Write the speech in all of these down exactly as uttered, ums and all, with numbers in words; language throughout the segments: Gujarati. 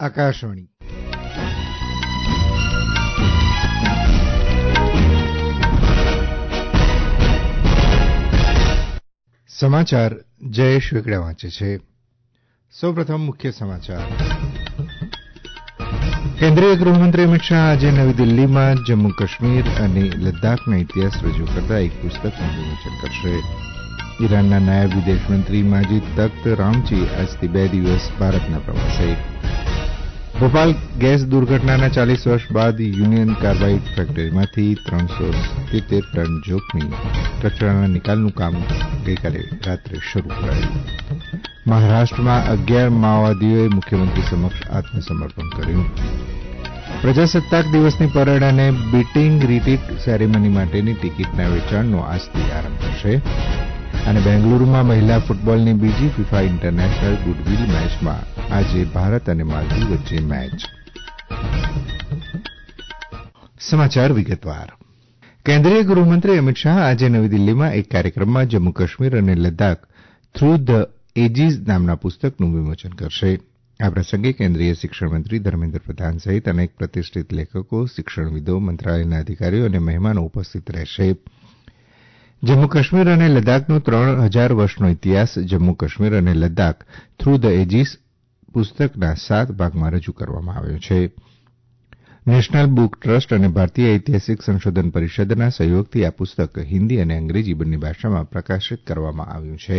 આકાશવાણી સમાચાર જયેશ વેગડા વાંચે છે. સૌપ્રથમ મુખ્ય સમાચાર. કેન્દ્રીય ગૃહમંત્રી અમિત શાહ આજે નવી દિલ્હીમાં જમ્મુ કાશ્મીર અને લદ્દાખના ઇતિહાસ રજૂ કરતા એક પુસ્તકનું વિમોચન કરશે. ઈરાનના નાયબ વિદેશમંત્રી માજીદ તખ્ત રામચી આજથી બે દિવસ ભારતના પ્રવાસે. ભોપાલ ગેસ દુર્ઘટનાના ચાલીસ વર્ષ બાદ યુનિયન કાર્બાઇડ ફેક્ટરીમાંથી ત્રણસો સિત્તેર ટન જોખમી કચરાના નિકાલનું કામ ગઈકાલે રાત્રે શરૂ કરાયું. મહારાષ્ટ્રમાં અગિયાર માઓવાદીઓએ મુખ્યમંત્રી સમક્ષ આત્મસમર્પણ કર્યું. પ્રજાસત્તાક દિવસની પરેડ અને બીટિંગ રિટ્રીટ સેરેમની માટેની ટિકિટના વેચાણનો આજથી આરંભ થશે. અને બેંગલુરૂમાં મહિલા ફૂટબોલની બીજી ફિફા ઇન્ટરનેશનલ ગુડવિલ મેચમાં આજે ભારત અને માલદીવ વચ્ચે મેચ. સમાચાર વિગતવાર. કેન્દ્રીય ગૃહમંત્રી અમિત શાહ આજે નવી દિલ્હીમાં એક કાર્યક્રમમાં જમ્મુ કાશ્મીર અને લદ્દાખ થ્રુ ધ એજીસ નામના પુસ્તકનું વિમોચન કરશે. આ પ્રસંગે કેન્દ્રીય શિક્ષણમંત્રી ધર્મેન્દ્ર પ્રધાન સહિત અનેક પ્રતિષ્ઠિત લેખકો, શિક્ષણવિદો, મંત્રાલયના અધિકારીઓ અને મહેમાનો ઉપસ્થિત રહેશે. જમ્મુ કાશ્મીર અને લદ્દાખનો ત્રણ હજાર વર્ષનો ઇતિહાસ જમ્મુ કાશ્મીર અને લદ્દાખ થ્રુ ધ એજીસ પુસ્તકના સાત ભાગમાં રજૂ કરવામાં આવ્યો છે. નેશનલ બુક ટ્રસ્ટ અને ભારતીય ઐતિહાસિક સંશોધન પરિષદના સહયોગથી આ પુસ્તક હિન્દી અને અંગ્રેજી બંને ભાષામાં પ્રકાશિત કરવામાં આવ્યું છે.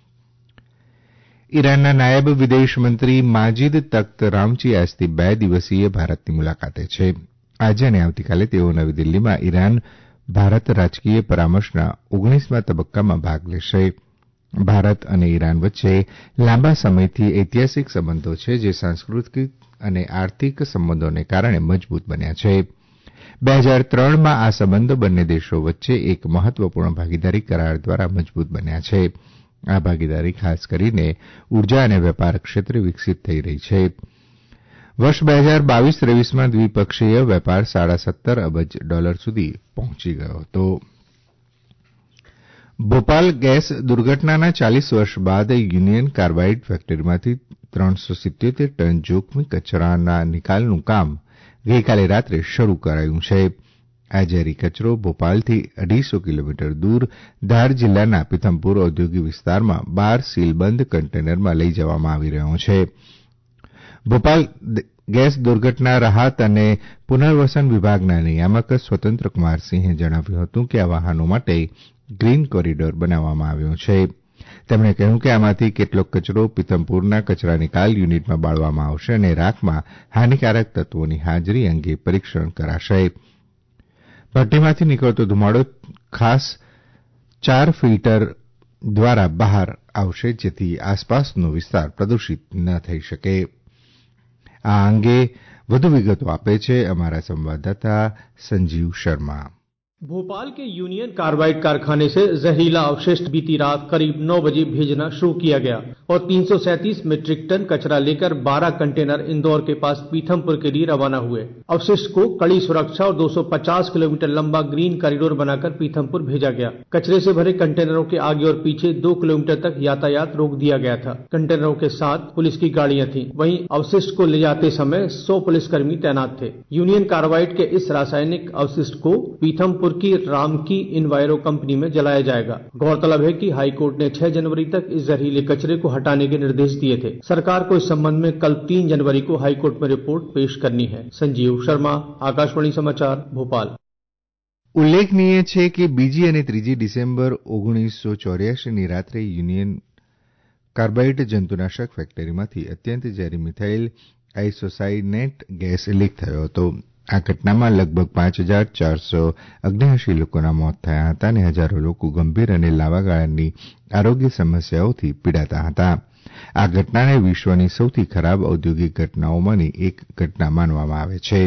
ઈરાનના નાયબ વિદેશમંત્રી માજીદ તખ્ત રામચી આજથી બે દિવસીય ભારતની મુલાકાતે છે. આજે અને આવતીકાલે તેઓ નવી દિલ્હીમાં ઈરાન ભારત રાજકીય પરામર્શના ઓગણીસમા તબક્કામાં ભાગ લેશે. ભારત અને ઈરાન વચ્ચે લાંબા સમયથી ઐતિહાસિક સંબંધો છે, જે સાંસ્કૃતિક અને આર્થિક સંબંધોને કારણે મજબૂત બન્યા છે. બે હજાર ત્રણમાં આ સંબંધો બંને દેશો વચ્ચે એક મહત્વપૂર્ણ ભાગીદારી કરાર દ્વારા મજબૂત બન્યા છે. આ ભાગીદારી ખાસ કરીને ઉર્જા અને વેપાર ક્ષેત્રે વિકસિત થઈ રહી છે. વર્ષ બે હજાર બાવીસ ત્રેવીસમાં દ્વિપક્ષીય વેપાર સાડા સત્તર અબજ ડોલર સુધી પહોંચી ગયો હતો. ભોપાલ ગેસ દુર્ઘટનાના ચાલીસ વર્ષ બાદ યુનિયન કાર્બાઇડ ફેક્ટરીમાંથી ત્રણસો સિત્યોતેર ટન જોખમી કચરાના નિકાલનું કામ ગઈકાલે રાત્રે શરૂ કરાયું છે. આ ઝેરી કચરો ભોપાલથી અઢીસો કિલોમીટર દૂર ધાર જિલ્લાના પીથમપુર ઔદ્યોગિક વિસ્તારમાં બાર સીલબંધ કન્ટેનરમાં લઈ જવામાં આવી રહ્યો છે. ભોપાલ ગેસ દુર્ઘટના રાહત અને પુનર્વસન વિભાગના નિયામક સ્વતંત્રકુમાર સિંહે જણાવ્યું હતું કે આ વાહનો માટે ગ્રીન કોરિડોર બનાવવામાં આવ્યો છે. તેમણે કહ્યું કે આમાંથી કેટલોક કચરો પીથમપુરના કચરા નિકાલ યુનિટમાં બાળવામાં આવશે અને રાખમાં હાનિકારક તત્વોની હાજરી અંગે પરીક્ષણ કરાશે. ભટ્ટીમાંથી નીકળતો ધુમાડો ખાસ ચાર ફિલ્ટર દ્વારા બહાર આવશે, જેથી આસપાસનો વિસ્તાર પ્રદૂષિત ન થઈ શકે. આ અંગે વધુ વિગતો આપે છે અમારા સંવાદદાતા संजीव शर्मा. भोपाल के यूनियन कार्बाइड कारखाने से जहरीला अवशिष्ट बीती रात करीब नौ बजे भेजना शुरू किया गया और तीन सौ सैंतीस मीट्रिक टन कचरा लेकर बारह कंटेनर इंदौर के पास पीथमपुर के लिए रवाना हुए. अवशिष्ट को कड़ी सुरक्षा और दो सौ पचास किलोमीटर लंबा ग्रीन कॉरिडोर बनाकर पीथमपुर भेजा गया. कचरे से भरे कंटेनरों के आगे और पीछे दो किलोमीटर तक यातायात रोक दिया गया था. कंटेनरों के साथ पुलिस की गाड़ियां थी. वहीं अवशिष्ट को ले जाते समय सौ पुलिसकर्मी तैनात थे. यूनियन कार्बाइड के इस रासायनिक अवशिष्ट को पीथमपुर की रामकी इनवायरो कंपनी में जलाया जाएगा. गौरतलब है कि हाईकोर्ट ने छह जनवरी तक इस जहरीले कचरे को हटाने के निर्देश दिए थे. सरकार को इस संबंध में कल तीन जनवरी को हाईकोर्ट में रिपोर्ट पेश करनी है. संजीव शर्मा, आकाशवाणी समाचार, भोपाल. ઉલ્લેખનીય છે કે બીજી અને ત્રીજી ડિસેમ્બર ઓગણીસો ચોર્યાસીની રાત્રે યુનિયન કાર્બાઇડ જંતુનાશક ફેક્ટરીમાંથી અત્યંત ઝેરી મિથાઇલ આઇસોસાયનેટ ગેસ લીક થયો હતો. આ ઘટનામાં લગભગ પાંચ હજાર ચારસો અગ્નેયાશી લોકોના મોત થયા હતા અને હજારો લોકો ગંભીર અને લાંબા ગાળાની આરોગ્ય સમસ્યાઓથી પીડાતા હતા. આ ઘટનાને વિશ્વની સૌથી ખરાબ ઔદ્યોગિક ઘટનાઓમાંની એક ઘટના માનવામાં આવે છે.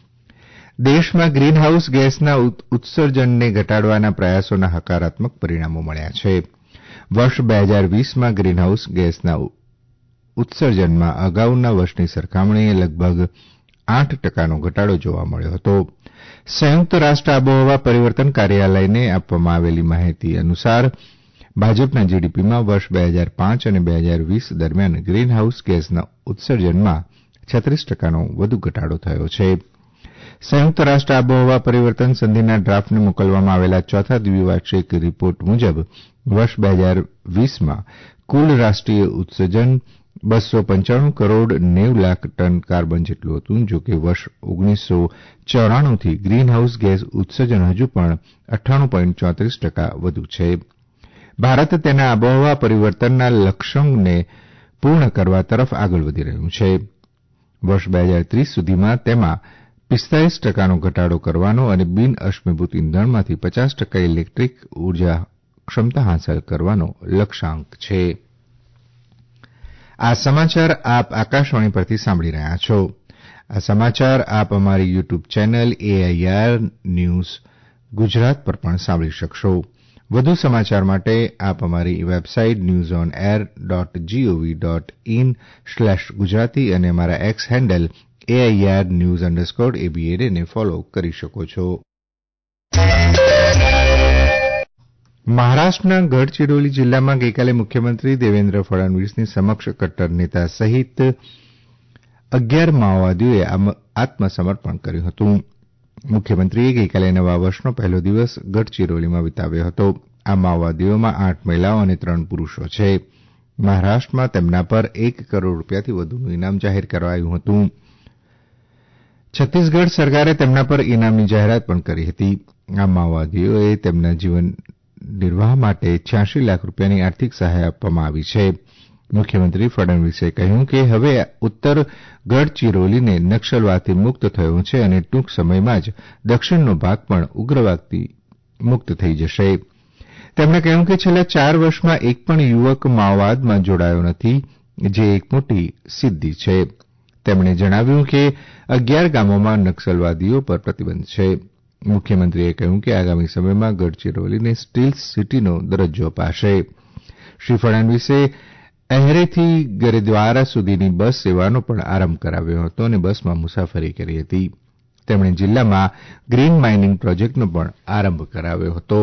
દેશમાં ગ્રીનહાઉસ ગેસના ઉત્સર્જનને ઘટાડવાના પ્રયાસોના હકારાત્મક પરિણામો મળ્યા છે. વર્ષ બે હજાર વીસમાં ગ્રીનહાઉસ ગેસના ઉત્સર્જનમાં અગાઉના વર્ષની સરખામણીએ લગભગ આઠ ટકાનો ઘટાડો જોવા મળ્યો હતો. સંયુક્ત રાષ્ટ્ર આબોહવા પરિવર્તન કાર્યાલયને આપવામાં આવેલી માહિતી અનુસાર ભાજપના જીડીપીમાં વર્ષ બે હજાર પાંચ અને બે હજાર વીસ દરમિયાન ગ્રીનહાઉસ ગેસના ઉત્સર્જનમાં છત્રીસ ટકાનો વધુ ઘટાડો થયો છે. સંયુક્ત રાષ્ટ્ર આબોહવા પરિવર્તન સંધિના ડ્રાફ્ટને મોકલવામાં આવેલા ચોથા દ્વિવાર્ષિક રિપોર્ટ મુજબ વર્ષ બે હજાર વીસમાં કુલ રાષ્ટ્રીય ઉત્સર્જન બસો પંચાણું કરોડ નેવું લાખ ટન કાર્બન જેટલું હતું. જો કે વર્ષ ઓગણીસો ચોરાણુંથી ગ્રીનહાઉસ ગેસ ઉત્સર્જન હજુ પણ અઠ્ઠાણું પોઈન્ટ ચોત્રીસ ટકા વધુ છે. ભારત તેના આબોહવા પરિવર્તનના લક્ષ્યોને પૂર્ણ કરવા તરફ આગળ વધી રહ્યું છે. વર્ષ બે હજાર ત્રીસ સુધીમાં તેમાં પિસ્તાલીસ ટકાનો ઘટાડો કરવાનો અને બિન અશ્મિભૂત ઇંધણમાંથી પચાસ ટકા ઇલેક્ટ્રિક ઉર્જા ક્ષમતા હાંસલ કરવાનો લક્ષ્યાંક છે. આ સમાચાર આપ આકાશવાણી પરથી સાંભળી રહ્યા છો. આ સમાચાર આપ અમારી YouTube channel AIR news Gujarat પર પણ સાંભળી શકશો. વધુ સમાચાર માટે આપ અમારી website news on air dot GOV dot in slash Gujarati અને અમારા X handle AIR news underscore એબીએને ફોલો કરી શકો છો. મહારાષ્ટ્રના ગઢચિરોલી જિલ્લામાં ગઈકાલે મુખ્યમંત્રી દેવેન્દ્ર ફડણવીસની સમક્ષ કટ્ટર નેતા સહિત અગિયાર માઓવાદીઓએ આત્મસમર્પણ કર્યું હતું. મુખ્યમંત્રીએ ગઈકાલે નવા વર્ષનો પહેલો દિવસ ગઢચિરોલીમાં વિતાવ્યો હતો. આ માઓવાદીઓમાં આઠ મહિલાઓ અને ત્રણ પુરૂષો છે. મહારાષ્ટ્રમાં તેમના પર એક કરોડ રૂપિયાથી વધુનું ઇનામ જાહેર કરાયું હતું. છત્તીસગઢ સરકારે તેમના પર ઇનામની જાહેરાત પણ કરી હતી. આ માઓવાદીઓએ તેમના જીવન નિર્વાહ માટે છ્યાસી લાખ રૂપિયાની આર્થિક સહાય આપવામાં આવી છે. મુખ્યમંત્રી ફડણવીસે કહ્યું કે હવે ઉત્તર ગઢચિરોલીને નક્સલવાદથી મુક્ત થયો છે અને ટૂંક સમયમાં જ દક્ષિણનો ભાગ પણ ઉગ્રવાદથી મુક્ત થઈ જશે. તેમણે કહ્યું કે છેલ્લા ચાર વર્ષમાં એક પણ યુવક માઓવાદમાં જોડાયો નથી, જે એક મોટી સિદ્ધિ છે. તેમણે જણાવ્યું કે અગિયાર ગામોમાં નક્સલવાદીઓ પર પ્રતિબંધ છે. મુખ્યમંત્રીએ કહ્યું કે આગામી સમયમાં ગઢચિરોલીને સ્ટીલ સિટીનો દરજ્જો અપાશે. શ્રી ફડણવીસે અહેરેથી ગરેદ્વારા સુધીની બસ સેવાનો પણ આરંભ કરાવ્યો હતો અને બસમાં મુસાફરી કરી હતી. તેમણે જિલ્લામાં ગ્રીન માઇનિંગ પ્રોજેક્ટનો પણ આરંભ કરાવ્યો હતો.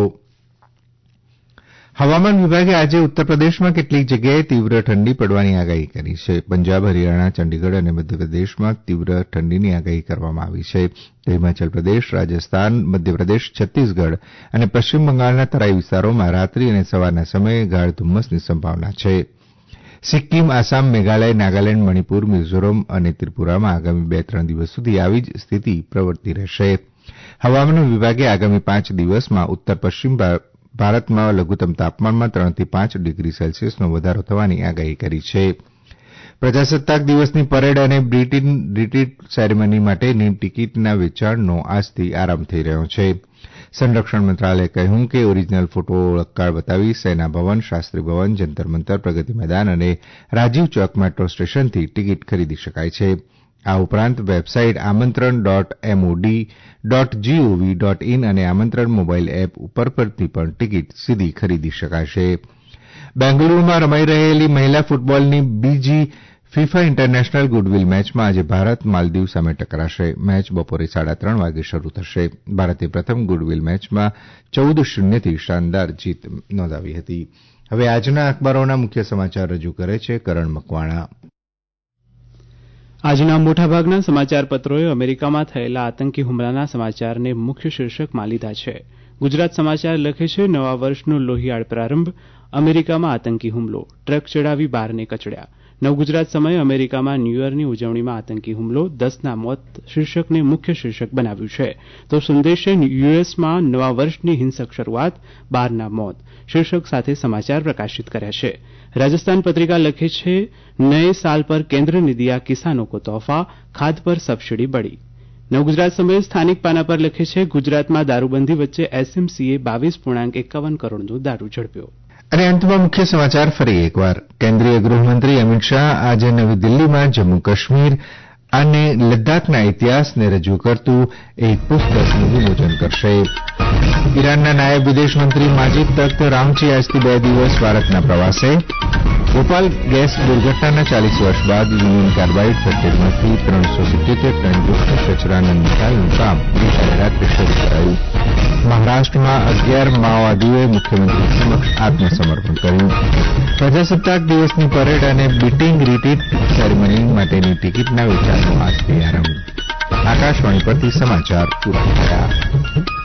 હવામાન વિભાગે આજે ઉત્તરપ્રદેશમાં કેટલીક જગ્યાએ તીવ્ર ઠંડી પડવાની આગાહી કરી છે. પંજાબ, હરિયાણા, ચંડીગઢ અને મધ્યપ્રદેશમાં તીવ્ર ઠંડીની આગાહી કરવામાં આવી છે. હિમાચલ પ્રદેશ, રાજસ્થાન, મધ્યપ્રદેશ, છત્તીસગઢ અને પશ્ચિમ બંગાળના તરાઈ વિસ્તારોમાં રાત્રિ અને સવારના સમયે ગાઢ ધુમ્મસની સંભાવના છે. સિક્કિમ, આસામ, મેઘાલય, નાગાલેન્ડ, મણિપુર, મિઝોરમ અને ત્રિપુરામાં આગામી બે ત્રણ દિવસ સુધી આવી જ સ્થિતિ પ્રવર્તી રહેશે. હવામાન વિભાગે આગામી પાંચ દિવસમાં ઉત્તર પશ્ચિમ ભારતમાં લઘુત્તમ તાપમાનમાં ત્રણથી પાંચ ડિગ્રી સેલ્સિયસનો વધારો થવાની આગાહી કરી છે. પ્રજાસત્તાક દિવસની પરેડ અને બ્રિટીડ સેરેમની માટેની ટિકિટના વેચાણનો આજથી આરંભ થઈ રહ્યો છે. સંરક્ષણ મંત્રાલયે કહ્યું કે ઓરિજિનલ ફોટો ઓળખકાર્ડ બતાવી સેના ભવન, શાસ્ત્રી ભવન, જંતર મંતર, પ્રગતિ મેદાન અને રાજીવ ચોક મેટ્રો સ્ટેશનથી ટિકિટ ખરીદી શકાય છે. આ ઉપરાંત website Aamantran dot MOD dot GOV dot in અને આમંત્રણ મોબાઇલ એપ ઉપર પરથી પણ ટિકિટ સીધી ખરીદી શકાશે. બેંગલુરૂમાં રમાઈ રહેલી મહિલા ફૂટબોલની બીજી ફિફા ઇન્ટરનેશનલ ગુડવિલ મેચમાં આજે ભારત માલદીવ સામે ટકરાશે. મેચ બપોરે સાડા ત્રણ વાગે શરૂ થશે. ભારતે પ્રથમ ગુડવિલ મેચમાં ચૌદ શૂન્યથી શાનદાર જીત નોંધાવી હતી. હવે આજના અખબારોના મુખ્ય સમાચાર રજૂ કરે છે કરણ મકવાણા. આજના મોટાભાગના સમાચારપત્રોએ અમેરિકામાં થયેલા આતંકી હુમલાના સમાચારને મુખ્ય શીર્ષકમાં લીધા છે. ગુજરાત સમાચાર લખે છે, નવા વર્ષનો લોહિયાળ પ્રારંભ, અમેરિકામાં આતંકી હુમલો, ટ્રક ચડાવી બારને કચડ્યા. નવગુજરાત સમયે અમેરિકામાં ન્યૂ યરની ઉજવણીમાં આતંકી હુમલો, દસના મોત શીર્ષકને મુખ્ય શીર્ષક બનાવ્યું છે. તો સંદેશે યુએસમાં નવા વર્ષની હિંસક શરૂઆત, બારના મોત શીર્ષક સાથે સમાચાર પ્રકાશિત કર્યા છે. રાજસ્થાન પત્રિકા લખે છે, નए साल पर केंद्र ने दिया किसानों को तोहफा, खाद पर सब्सिडी बढ़ी. નવગુજરાત સમયે સ્થાનિક પાના પર લખે છે, ગુજરાતમાં દારૂબંધી વચ્ચે એસએમસીએ બાવીસ પૂર્ણાંક એકાવન કરોડનો દારૂ ઝડપ્યો. અને અંતમાં મુખ્ય સમાચાર ફરી એકવાર. કેન્દ્રીય ગૃહમંત્રી અમિત શાહ આજે નવી દિલ્હીમાં જમ્મુ કાશ્મીર અને લદ્દાખના ઇતિહાસને રજૂ કરતું એક પુસ્તકનું વિમોચન કરશે. ઇરાનના નાયબ વિદેશમંત્રી માજીદ તખ્ત રામચી આજથી બે દિવસ ભારતના પ્રવાસે. ભોપાલ ગેસ દુર્ઘટનાના ચાલીસ વર્ષ બાદ યુનિયન કાર્બાઇડ ફેક્ટરીમાંથી ત્રણસો સિત્યોતેર ટન જોખમી કચરાના નિકાલનું કામ ગઈકાલે રાત્રે શરૂ કરાયું. મહારાષ્ટ્રમાં અગિયાર માઓવાદીઓએ મુખ્યમંત્રી સમક્ષ આત્મસમર્પણ કર્યું. પ્રજાસત્તાક દિવસની પરેડ અને બીટિંગ રિટ્રીટ સેરેમની માટેની ટિકિટના વેચાણનો આજથી આરંભ. આકાશવાણી પરથી સમાચાર પૂરા થયા.